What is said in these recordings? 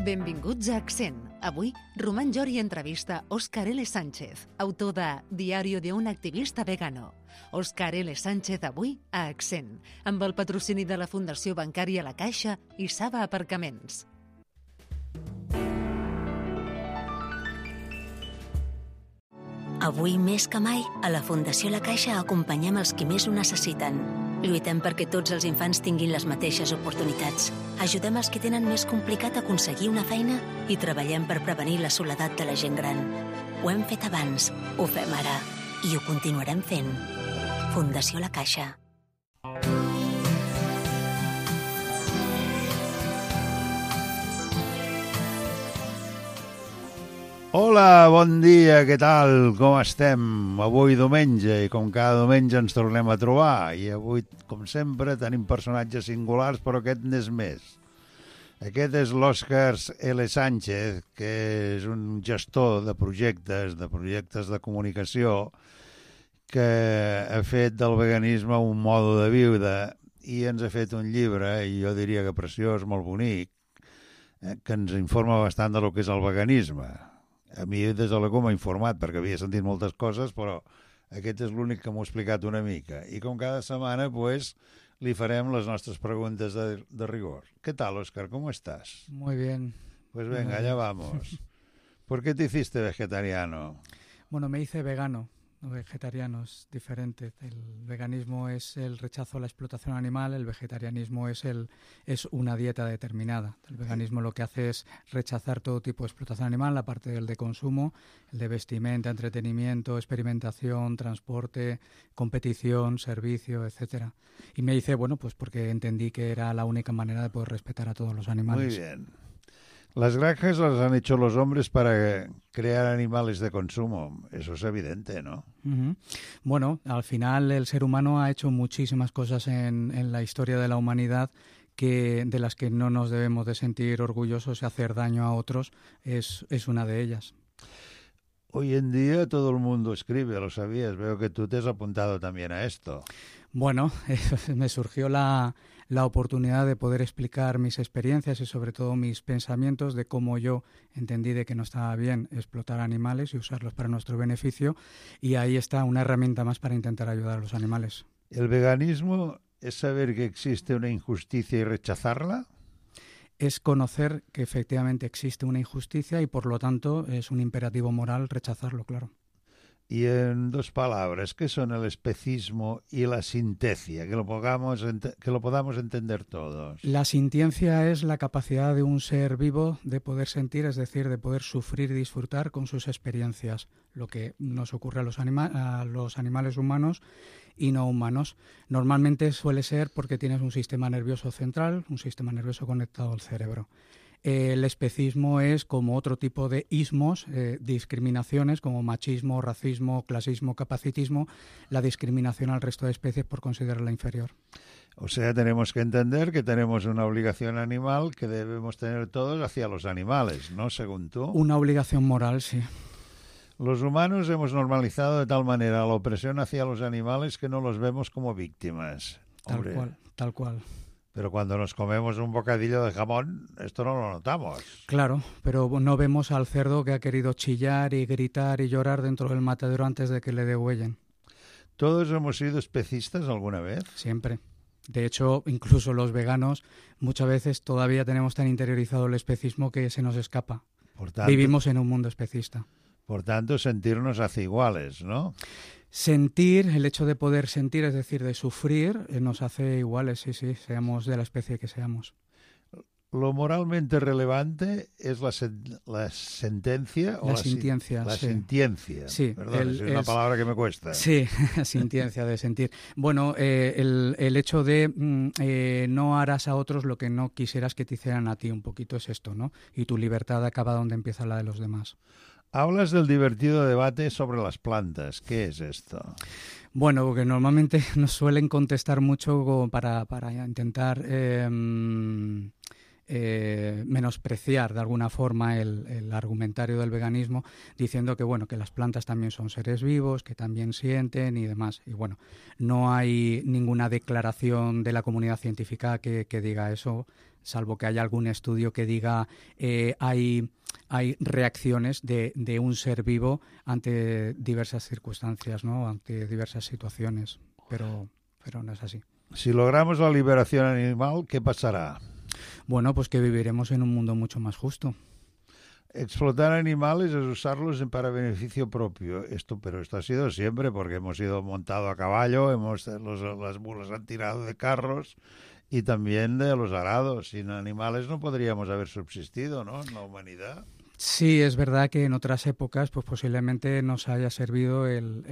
Benvinguts a Accent. Avui, Román Llori entrevista Óscar L. Sánchez, autor de Diario de un activista vegano. Óscar L. Sánchez avui a Accent, amb el patrocini de la Fundació Bancària La Caixa i Saba Aparcaments. Avui més que mai, a la Fundació La Caixa acompanyem els qui més ho necessiten. Lluitem perquè tots els infants tinguin les mateixes oportunitats. Ajudem els que tenen més complicat aconseguir una feina i treballem per prevenir la soledat de la gent gran. Ho hem fet abans, ho fem ara i ho continuarem fent. Fundació La Caixa. Hola, bon dia, què tal? Com estem? Avui diumenge, i com cada diumenge ens tornem a trobar. I avui, com sempre, tenim personatges singulars, però aquest n'és més. Aquest és l'Óscar L. Sánchez, que és un gestor de projectes de comunicació, que ha fet del veganisme un mode de viure i ens ha fet un llibre, i jo diria que preciós, molt bonic, que ens informa bastant de lo que és el veganisme. A mi des de l'ECO m'ha informat, perquè havia sentit moltes coses, però aquest és l'únic que m'ho ha explicat una mica. I com cada setmana, pues, li farem les nostres preguntes de rigor. ¿Qué tal, Óscar? ¿Cómo estás? Muy bien. Pues venga, allá vamos. ¿Por qué te hiciste vegetariano? Bueno, me hice vegano. Vegetariano es diferente. El veganismo es el rechazo a la explotación animal, el vegetarianismo es una dieta determinada. El veganismo lo que hace es rechazar todo tipo de explotación animal, la parte del de consumo, el de vestimenta, entretenimiento, experimentación, transporte, competición, servicio, etcétera. Y me hice, bueno, pues porque entendí que era la única manera de poder respetar a todos los animales. Muy bien. Las granjas las han hecho los hombres para crear animales de consumo. Eso es evidente, ¿no? Uh-huh. Bueno, al final el ser humano ha hecho muchísimas cosas en la historia de la humanidad de las que no nos debemos de sentir orgullosos y hacer daño a otros es una de ellas. Hoy en día todo el mundo escribe, lo sabías. Veo que tú te has apuntado también a esto. Bueno, me surgió la oportunidad de poder explicar mis experiencias y sobre todo mis pensamientos de cómo yo entendí de que no estaba bien explotar animales y usarlos para nuestro beneficio, y ahí está una herramienta más para intentar ayudar a los animales. ¿El veganismo es saber que existe una injusticia y rechazarla? Es conocer que efectivamente existe una injusticia y por lo tanto es un imperativo moral rechazarlo, claro. Y en dos palabras, ¿qué son el especismo y la sintencia? Que lo podamos entender todos. La sintiencia es la capacidad de un ser vivo de poder sentir, es decir, de poder sufrir y disfrutar con sus experiencias, lo que nos ocurre a los animales humanos y no humanos. Normalmente suele ser porque tienes un sistema nervioso central, un sistema nervioso conectado al cerebro. El especismo es como otro tipo de ismos, discriminaciones como machismo, racismo, clasismo, capacitismo, la discriminación al resto de especies por considerarla inferior. O sea, tenemos que entender que tenemos una obligación animal que debemos tener todos hacia los animales, ¿no? Según tú. Una obligación moral, sí. Los humanos hemos normalizado de tal manera la opresión hacia los animales que no los vemos como víctimas. Tal cual. Pero cuando nos comemos un bocadillo de jamón, esto no lo notamos. Claro, pero no vemos al cerdo que ha querido chillar y gritar y llorar dentro del matadero antes de que le degüellen. ¿Todos hemos sido especistas alguna vez? Siempre. De hecho, incluso los veganos muchas veces todavía tenemos tan interiorizado el especismo que se nos escapa. Por tanto, vivimos en un mundo especista. Por tanto, sentirnos hace iguales, ¿no? Sentir, el hecho de poder sentir, es decir, de sufrir, nos hace iguales, sí, seamos de la especie que seamos. Lo moralmente relevante es la sentencia o la sintiencia. La sí. sintiencia. Sí, perdón, es una palabra que me cuesta. Sí, sintiencia de sentir. Bueno, el hecho de no harás a otros lo que no quisieras que te hicieran a ti, un poquito es esto, ¿no? Y tu libertad acaba donde empieza la de los demás. Hablas del divertido debate sobre las plantas. ¿Qué es esto? Bueno, porque normalmente nos suelen contestar mucho para intentar menospreciar de alguna forma el argumentario del veganismo, diciendo que bueno, que las plantas también son seres vivos, que también sienten y demás. Y bueno, no hay ninguna declaración de la comunidad científica que diga eso salvo que haya algún estudio que diga hay reacciones de un ser vivo ante diversas circunstancias, ¿no? Ante diversas situaciones, pero no es así. Si logramos la liberación animal, ¿qué pasará? Bueno, pues que viviremos en un mundo mucho más justo. Explotar animales es usarlos para beneficio propio. Pero esto ha sido siempre, porque hemos ido montado a caballo, las mulas han tirado de carros y también de los arados. Sin animales no podríamos haber subsistido, ¿no?, en la humanidad. Sí, es verdad que en otras épocas pues posiblemente nos haya servido el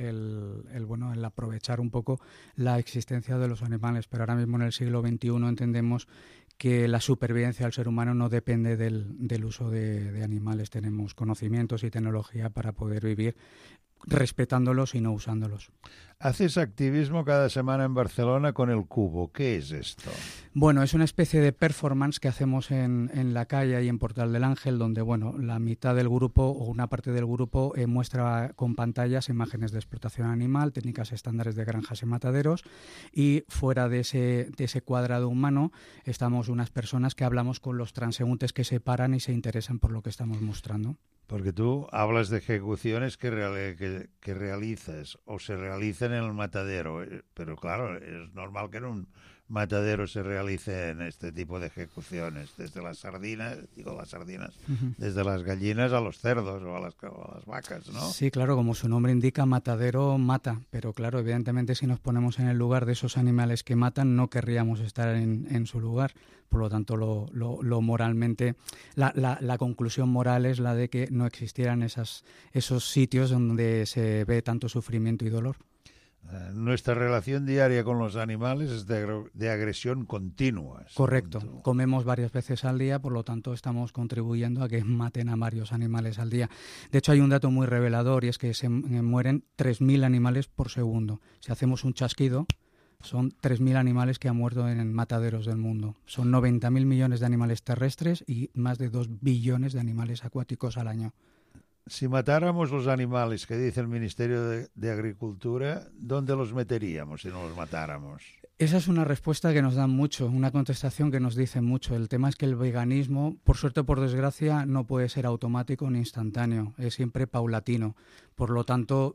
aprovechar un poco la existencia de los animales, pero ahora mismo en el siglo XXI entendemos que la supervivencia del ser humano no depende del uso de animales. Tenemos conocimientos y tecnología para poder vivir respetándolos y no usándolos. Haces activismo cada semana en Barcelona con el Cubo. ¿Qué es esto? Bueno, es una especie de performance que hacemos en la calle y en Portal del Ángel, donde la mitad del grupo o una parte del grupo muestra con pantallas imágenes de explotación animal, técnicas estándares de granjas y mataderos, y fuera de ese cuadrado humano estamos unas personas que hablamos con los transeúntes que se paran y se interesan por lo que estamos mostrando. Porque tú hablas de ejecuciones que realizas o se realizan en el matadero, pero claro, es normal que en un matadero se realicen este tipo de ejecuciones, desde las sardinas, desde las gallinas a los cerdos o a las vacas, ¿no? Sí, claro, como su nombre indica, matadero mata, pero claro, evidentemente si nos ponemos en el lugar de esos animales que matan, no querríamos estar en su lugar. Por lo tanto, lo moralmente, la conclusión moral es la de que no existieran esos sitios donde se ve tanto sufrimiento y dolor. Nuestra relación diaria con los animales es de agresión continua. Correcto. Comemos varias veces al día, por lo tanto estamos contribuyendo a que maten a varios animales al día. De hecho, hay un dato muy revelador y es que se mueren 3.000 animales por segundo. Si hacemos un chasquido, son 3.000 animales que han muerto en mataderos del mundo. Son 90.000 millones de animales terrestres y más de 2 billones de animales acuáticos al año. Si matáramos los animales que dice el Ministerio de Agricultura, ¿dónde los meteríamos si no los matáramos? Esa es una respuesta que nos dan mucho, una contestación que nos dicen mucho. El tema es que el veganismo, por suerte o por desgracia, no puede ser automático ni instantáneo, es siempre paulatino. Por lo tanto,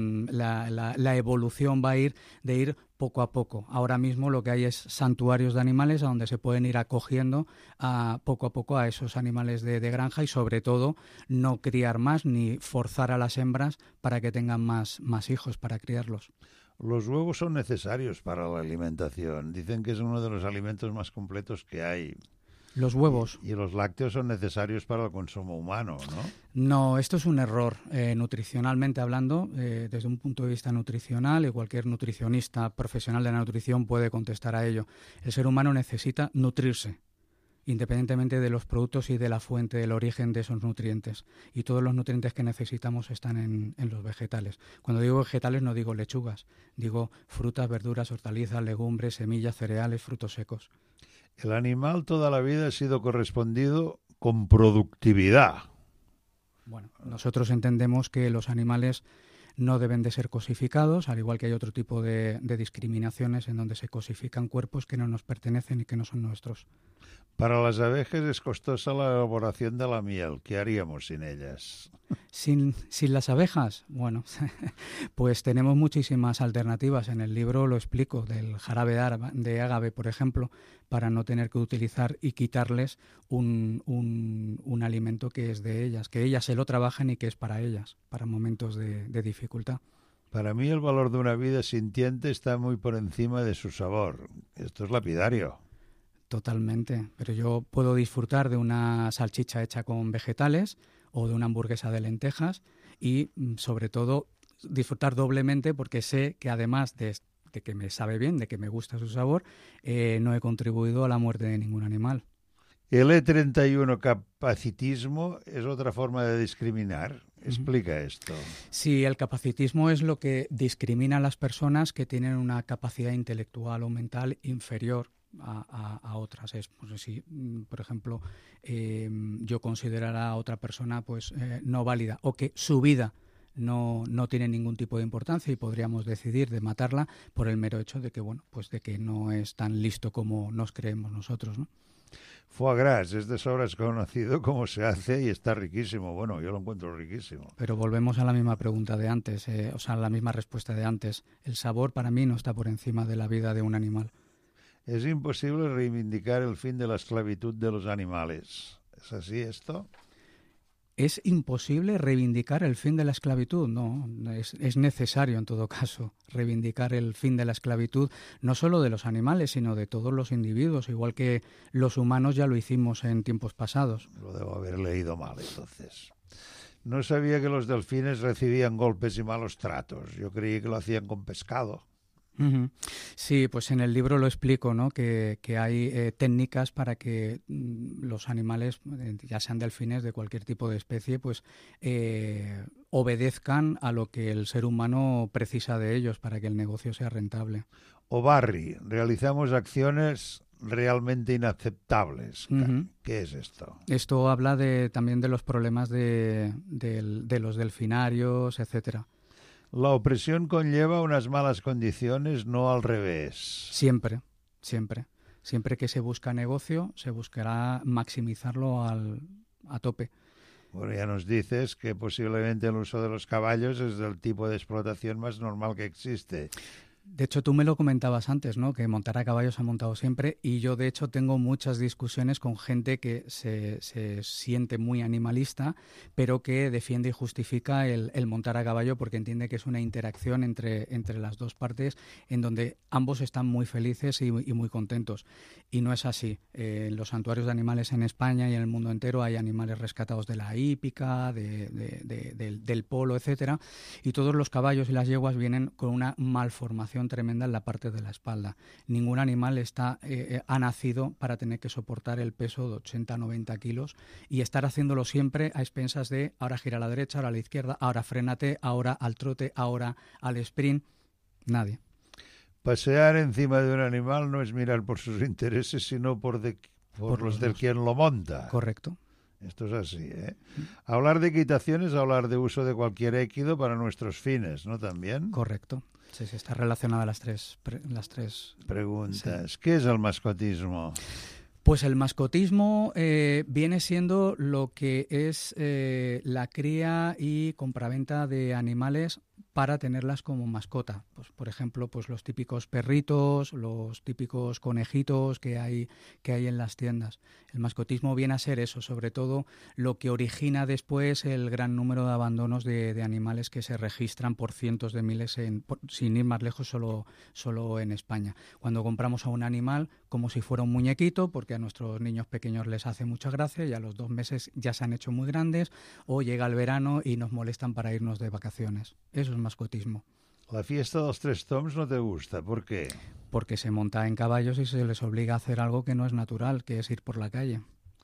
la evolución va a ir de ir poco a poco. Ahora mismo lo que hay es santuarios de animales a donde se pueden ir acogiendo poco a poco a esos animales de granja y sobre todo no criar más ni forzar a las hembras para que tengan más hijos para criarlos. Los huevos son necesarios para la alimentación. Dicen que es uno de los alimentos más completos que hay. Los huevos. Y los lácteos son necesarios para el consumo humano, ¿no? No, esto es un error. Nutricionalmente hablando, desde un punto de vista nutricional, y cualquier nutricionista profesional de la nutrición puede contestar a ello. El ser humano necesita nutrirse, independientemente de los productos y de la fuente, del origen de esos nutrientes. Y todos los nutrientes que necesitamos están en los vegetales. Cuando digo vegetales no digo lechugas, digo frutas, verduras, hortalizas, legumbres, semillas, cereales, frutos secos. El animal toda la vida ha sido correspondido con productividad. Bueno, nosotros entendemos que los animales no deben de ser cosificados, al igual que hay otro tipo de discriminaciones en donde se cosifican cuerpos que no nos pertenecen y que no son nuestros. Para las abejas es costosa la elaboración de la miel. ¿Qué haríamos sin ellas? ¿Sin las abejas? Bueno, pues tenemos muchísimas alternativas. En el libro lo explico, del jarabe de ágave, por ejemplo, para no tener que utilizar y quitarles un alimento que es de ellas, que ellas se lo trabajan y que es para ellas, para momentos de dificultad. Para mí el valor de una vida sintiente está muy por encima de su sabor. Esto es lapidario. Totalmente, pero yo puedo disfrutar de una salchicha hecha con vegetales o de una hamburguesa de lentejas y sobre todo disfrutar doblemente porque sé que además de que me sabe bien, de que me gusta su sabor, no he contribuido a la muerte de ningún animal. El E31 capacitismo es otra forma de discriminar. Explica esto. Sí, el capacitismo es lo que discrimina a las personas que tienen una capacidad intelectual o mental inferior a otras. Es, pues, si, por ejemplo, yo considerara a otra persona pues no válida o que su vida no tiene ningún tipo de importancia y podríamos decidir de matarla por el mero hecho de que, bueno, pues de que no es tan listo como nos creemos nosotros, ¿no? Foie gras es de sobras conocido cómo se hace y está riquísimo. Bueno, yo lo encuentro riquísimo. Pero volvemos a la misma pregunta de antes, o sea, la misma respuesta de antes. El sabor para mí no está por encima de la vida de un animal. Es imposible reivindicar el fin de la esclavitud de los animales. ¿Es así esto? ¿Es imposible reivindicar el fin de la esclavitud? No, es necesario en todo caso reivindicar el fin de la esclavitud, no solo de los animales, sino de todos los individuos, igual que los humanos ya lo hicimos en tiempos pasados. Lo debo haber leído mal, entonces. No sabía que los delfines recibían golpes y malos tratos. Yo creí que lo hacían con pescado. Uh-huh. Sí, pues en el libro lo explico, ¿no? Que hay técnicas para que los animales, ya sean delfines de cualquier tipo de especie, pues obedezcan a lo que el ser humano precisa de ellos para que el negocio sea rentable. O'Barry, realizamos acciones realmente inaceptables. Uh-huh. ¿Qué es esto? Esto habla también de los problemas de los delfinarios, etcétera. La opresión conlleva unas malas condiciones, no al revés. Siempre, siempre. Siempre que se busca negocio, se buscará maximizarlo a tope. Bueno, ya nos dices que posiblemente el uso de los caballos es el tipo de explotación más normal que existe. De hecho, tú me lo comentabas antes, ¿no? Que montar a caballo se ha montado siempre, y yo, de hecho, tengo muchas discusiones con gente que se siente muy animalista, pero que defiende y justifica el montar a caballo porque entiende que es una interacción entre las dos partes en donde ambos están muy felices y muy contentos. Y no es así. En los santuarios de animales en España y en el mundo entero hay animales rescatados de la hípica, del polo, etcétera, y todos los caballos y las yeguas vienen con una malformación tremenda en la parte de la espalda. Ningún animal ha nacido para tener que soportar el peso de 80-90 kilos y estar haciéndolo siempre a expensas de ahora gira a la derecha, ahora a la izquierda, ahora frénate, ahora al trote, ahora al sprint. Nadie. Pasear encima de un animal no es mirar por sus intereses, sino por los del quien lo monta. Correcto. Esto es así, ¿eh? Hablar de equitación es hablar de uso de cualquier équido para nuestros fines, ¿no? También. Correcto. Sí, está relacionada las tres preguntas. Sí. ¿Qué es el mascotismo? Pues el mascotismo viene siendo lo que es la cría y compraventa de animales para tenerlas como mascota. Pues, por ejemplo, pues los típicos perritos, los típicos conejitos que hay en las tiendas. El mascotismo viene a ser eso, sobre todo lo que origina después el gran número de abandonos de animales que se registran por cientos de miles, sin ir más lejos, solo en España. Cuando compramos a un animal como si fuera un muñequito, porque a nuestros niños pequeños les hace mucha gracia y a los 2 meses ya se han hecho muy grandes, o llega el verano y nos molestan para irnos de vacaciones. Eso es mascotismo. La fiesta de los 3 toms no te gusta, ¿por qué? Porque se monta en caballos y se les obliga a hacer algo que no es natural, que es ir por la calle.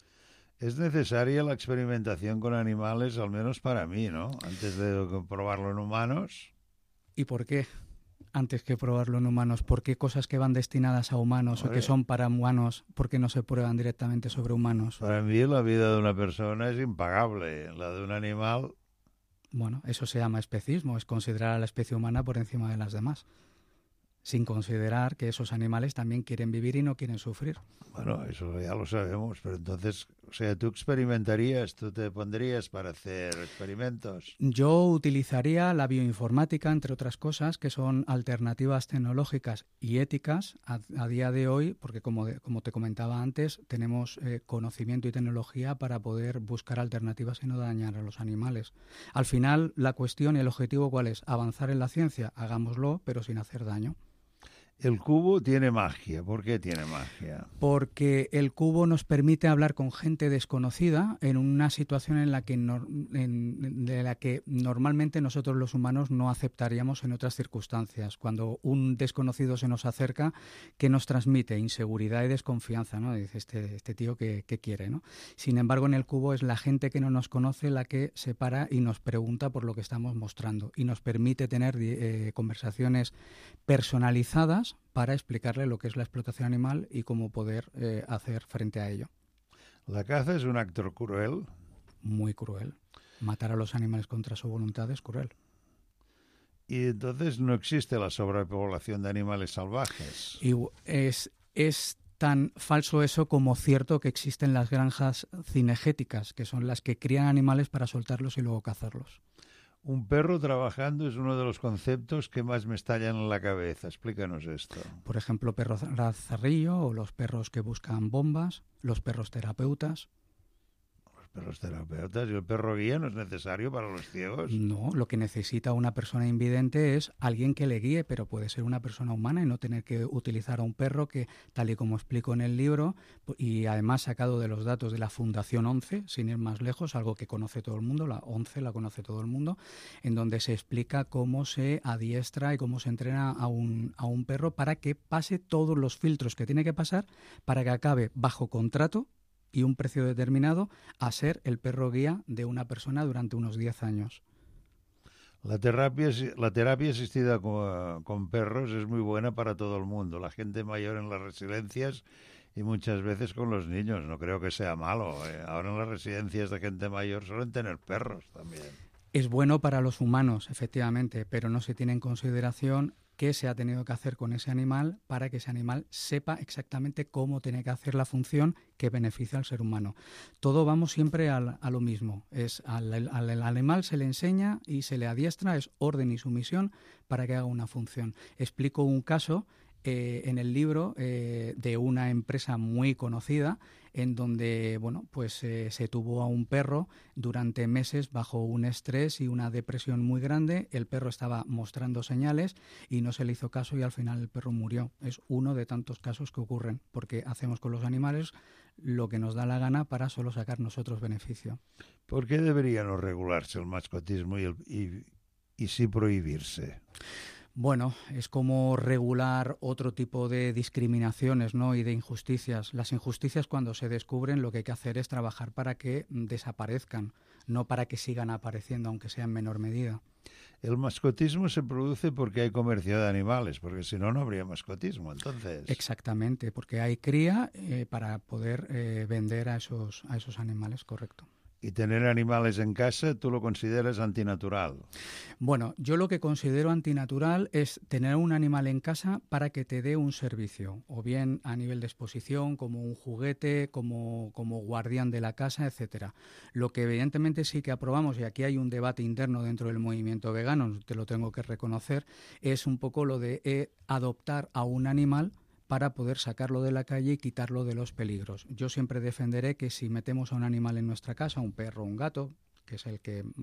Es necesaria la experimentación con animales, al menos para mí, ¿no? Antes de probarlo en humanos. ¿Y por qué? Antes que probarlo en humanos, ¿por qué cosas que van destinadas a humanos o que son para humanos, por qué no se prueban directamente sobre humanos? Para mí la vida de una persona es impagable, la de un animal... Bueno, eso se llama especismo, es considerar a la especie humana por encima de las demás, sin considerar que esos animales también quieren vivir y no quieren sufrir. Bueno, eso ya lo sabemos, pero entonces, o sea, tú experimentarías, tú te pondrías para hacer experimentos. Yo utilizaría la bioinformática, entre otras cosas, que son alternativas tecnológicas y éticas a día de hoy, porque como te comentaba antes, tenemos conocimiento y tecnología para poder buscar alternativas y no dañar a los animales. Al final, la cuestión y el objetivo, ¿cuál es? Avanzar en la ciencia, hagámoslo, pero sin hacer daño. El cubo tiene magia. ¿Por qué tiene magia? Porque el cubo nos permite hablar con gente desconocida en una situación en la que normalmente nosotros los humanos no aceptaríamos en otras circunstancias. Cuando un desconocido se nos acerca, ¿qué nos transmite? Inseguridad y desconfianza, ¿no? Dice, este tío ¿qué quiere, ¿no? Sin embargo, en el cubo es la gente que no nos conoce la que se para y nos pregunta por lo que estamos mostrando y nos permite tener conversaciones personalizadas para explicarle lo que es la explotación animal y cómo poder hacer frente a ello. ¿La caza es un acto cruel? Muy cruel. Matar a los animales contra su voluntad es cruel. Y entonces no existe la sobrepoblación de animales salvajes. Y es tan falso eso como cierto que existen las granjas cinegéticas, que son las que crían animales para soltarlos y luego cazarlos. Un perro trabajando es uno de los conceptos que más me estallan en la cabeza. Explícanos esto. Por ejemplo, perro zarrillo o los perros que buscan bombas, los perros terapeutas. Perros terapeutas. ¿Y el perro guía no es necesario para los ciegos? No, lo que necesita una persona invidente es alguien que le guíe, pero puede ser una persona humana y no tener que utilizar a un perro que, tal y como explico en el libro, y además sacado de los datos de la Fundación 11, sin ir más lejos, algo que conoce todo el mundo, la 11 la conoce todo el mundo, en donde se explica cómo se adiestra y cómo se entrena a un perro para que pase todos los filtros que tiene que pasar para que acabe bajo contrato y un precio determinado a ser el perro guía de una persona durante unos 10 años. La terapia asistida con perros es muy buena para todo el mundo, la gente mayor en las residencias y muchas veces con los niños. No creo que sea malo. Ahora en las residencias de gente mayor suelen tener perros también. Es bueno para los humanos, efectivamente, pero no se tiene en consideración qué se ha tenido que hacer con ese animal para que ese animal sepa exactamente cómo tiene que hacer la función que beneficia al ser humano. Todo vamos siempre a lo mismo. Al animal se le enseña y se le adiestra, es orden y sumisión para que haga una función. Explico un caso en el libro de una empresa muy conocida en donde se tuvo a un perro durante meses bajo un estrés y una depresión muy grande. El perro estaba mostrando señales y no se le hizo caso y al final el perro murió. Es uno de tantos casos que ocurren porque hacemos con los animales lo que nos da la gana para solo sacar nosotros beneficio. ¿Por qué debería no regularse el mascotismo y sí prohibirse? Bueno, es como regular otro tipo de discriminaciones, ¿no? Y de injusticias. Las injusticias, cuando se descubren, lo que hay que hacer es trabajar para que desaparezcan, no para que sigan apareciendo, aunque sea en menor medida. El mascotismo se produce porque hay comercio de animales, porque si no, no habría mascotismo, entonces. Exactamente, porque hay cría para poder vender a esos animales, correcto. ¿Y tener animales en casa tú lo consideras antinatural? Bueno, yo lo que considero antinatural es tener un animal en casa para que te dé un servicio, o bien a nivel de exposición, como un juguete, como guardián de la casa, etcétera. Lo que evidentemente sí que aprobamos, y aquí hay un debate interno dentro del movimiento vegano, te lo tengo que reconocer, es un poco lo de adoptar a un animal para poder sacarlo de la calle y quitarlo de los peligros. Yo siempre defenderé que si metemos a un animal en nuestra casa, un perro o un gato, que es el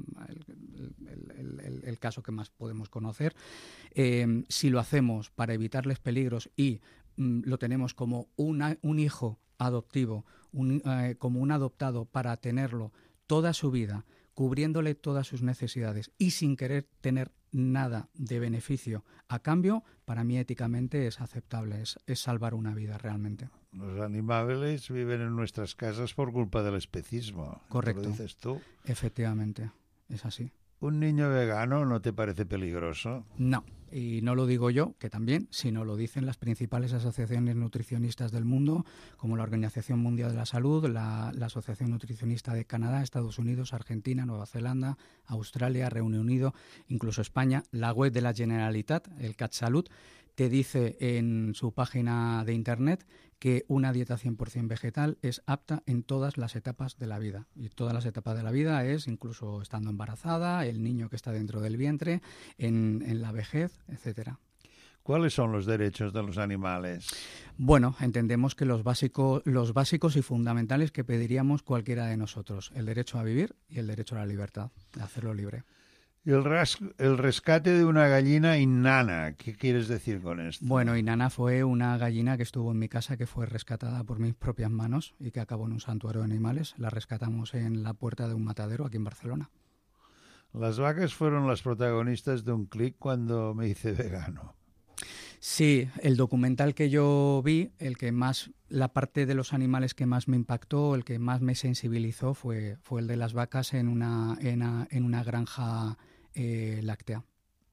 caso que más podemos conocer, si lo hacemos para evitarles peligros y lo tenemos como un hijo adoptivo, como un adoptado para tenerlo toda su vida, cubriéndole todas sus necesidades y sin querer tener nada de beneficio a cambio, para mí éticamente es aceptable, es salvar una vida realmente. Los animales viven en nuestras casas por culpa del especismo. Correcto. ¿Lo dices tú? Efectivamente, es así. ¿Un niño vegano no te parece peligroso? No, y no lo digo yo, que también, sino lo dicen las principales asociaciones nutricionistas del mundo, como la Organización Mundial de la Salud, la Asociación Nutricionista de Canadá, Estados Unidos, Argentina, Nueva Zelanda, Australia, Reino Unido, incluso España. La web de la Generalitat, el CatSalut, te dice en su página de internet que una dieta 100% vegetal es apta en todas las etapas de la vida. Y todas las etapas de la vida es incluso estando embarazada, el niño que está dentro del vientre, en la vejez, etcétera. ¿Cuáles son los derechos de los animales? Bueno, entendemos que los básicos y fundamentales que pediríamos cualquiera de nosotros: el derecho a vivir y el derecho a la libertad, de hacerlo libre. El rescate de una gallina Inanna, ¿qué quieres decir con esto? Bueno, Inanna fue una gallina que estuvo en mi casa, que fue rescatada por mis propias manos y que acabó en un santuario de animales. La rescatamos en la puerta de un matadero aquí en Barcelona. Las vacas fueron las protagonistas de un clic cuando me hice vegano. Sí, el documental que yo vi, la parte de los animales que más me impactó, el que más me sensibilizó fue el de las vacas en una granja láctea.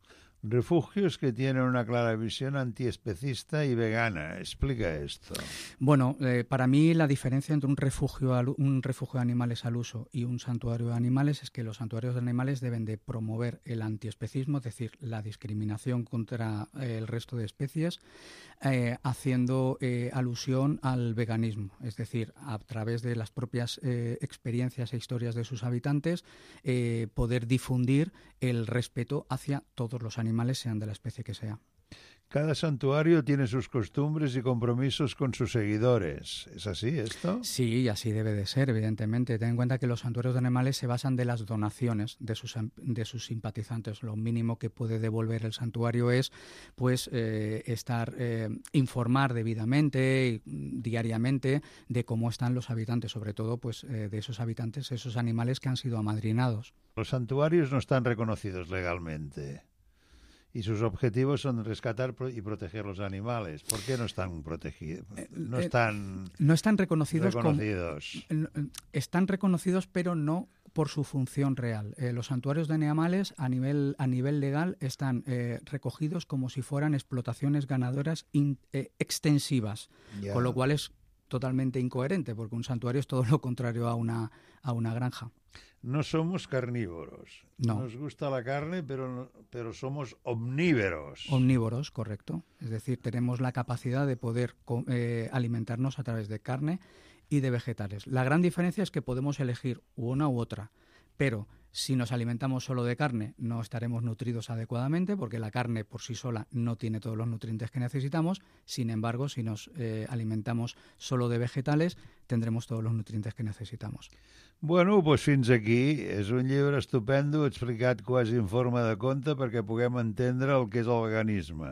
Refugios que tienen una clara visión antiespecista y vegana. Explica esto. Bueno, para mí la diferencia entre un refugio de animales al uso y un santuario de animales es que los santuarios de animales deben de promover el antiespecismo, es decir, la discriminación contra el resto de especies, haciendo alusión al veganismo, es decir, a través de las propias experiencias e historias de sus habitantes, poder difundir el respeto hacia todos los animales, sean de la especie que sea. Cada santuario tiene sus costumbres y compromisos con sus seguidores. ¿Es así esto? Sí, así debe de ser, evidentemente. Ten en cuenta que los santuarios de animales se basan de las donaciones de sus simpatizantes. Lo mínimo que puede devolver el santuario es pues informar debidamente, diariamente, de cómo están los habitantes, sobre todo pues de esos habitantes, esos animales que han sido amadrinados. Los santuarios no están reconocidos legalmente. Y sus objetivos son rescatar y proteger los animales. ¿Por qué no están protegidos? No están reconocidos. Están reconocidos, pero no por su función real. Los santuarios de animales a nivel legal están recogidos como si fueran explotaciones ganaderas extensivas, con lo cual es totalmente incoherente, porque un santuario es todo lo contrario a una granja. No somos carnívoros. No. Nos gusta la carne, pero somos omnívoros. Omnívoros, correcto. Es decir, tenemos la capacidad de poder alimentarnos a través de carne y de vegetales. La gran diferencia es que podemos elegir una u otra, pero si nos alimentamos solo de carne no estaremos nutridos adecuadamente porque la carne por sí sola no tiene todos los nutrientes que necesitamos. Sin embargo, si nos alimentamos solo de vegetales tendremos todos los nutrientes que necesitamos. Bueno, doncs fins aquí. És un llibre estupendo, explicat quasi en forma de conte perquè puguem entendre el que és el veganisme.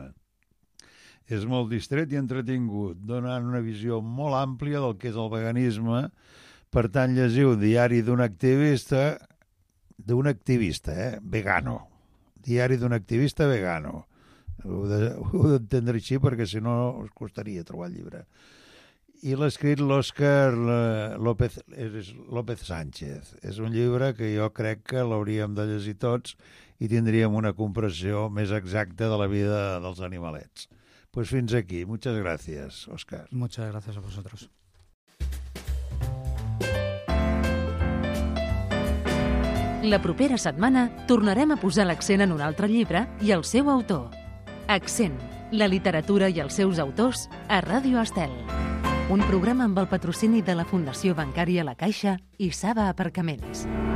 És molt distret i entretingut, donant una visió molt àmplia del que és el veganisme. Per tant, llegiu Diari d'un activista vegano. Diari d'un activista vegano. Heu d'entendre així perquè si no us costaria trobar el llibre. I l'ha escrit l'Òscar López Sánchez. És un llibre que jo crec que l'hauríem de llegir tots i tindríem una comprensió més exacta de la vida dels animalets. Pues fins aquí. Muchas gracias, Òscar. Muchas gracias a vosotros. La propera setmana tornarem a posar l'accent en un altre llibre i el seu autor. Accent, la literatura i els seus autors a Ràdio Estel. Un programa amb el patrocini de la Fundació Bancària La Caixa i Saba Aparcaments.